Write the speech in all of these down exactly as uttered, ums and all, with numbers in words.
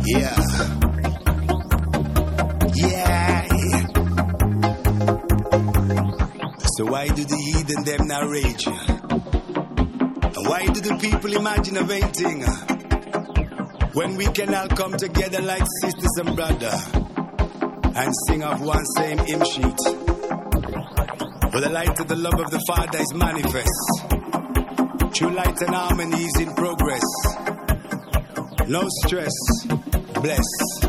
Yeah. Yeah. So why do the heathen them not rage? And why do the people imagine a vain thing? When we can all come together like sisters and brother and sing of one same hymn sheet. For the light of the love of the Father is manifest. True light and harmony is in progress. No stress, bless.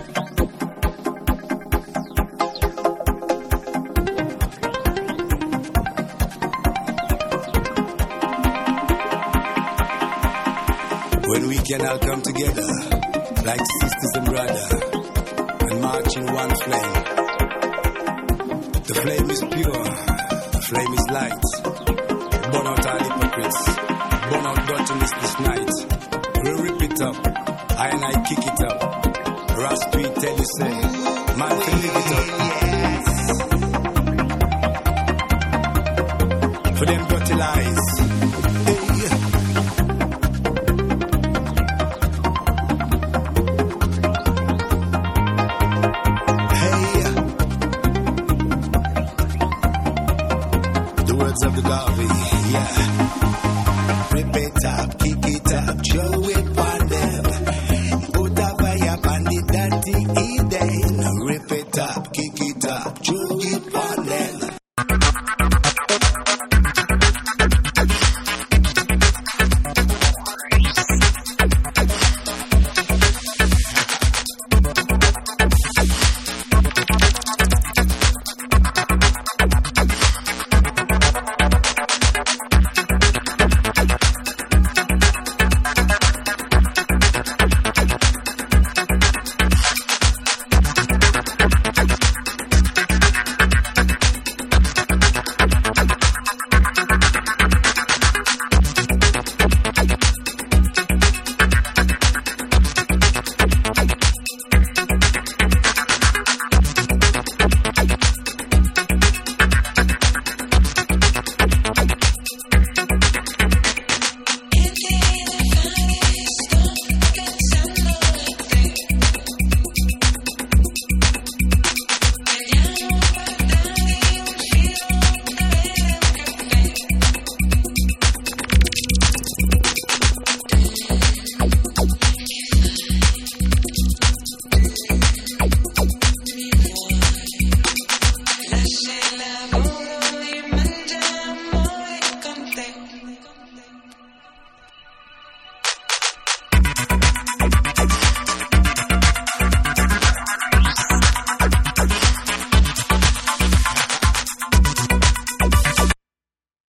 When we can all come together like sisters and brothers and march in one flame. The flame is pure, the flame is light. Burn out all hypocrites, burn out dirtiness this night. We'll rip it up, I and I kick it up. Ras tweet tell you say, man can live it up.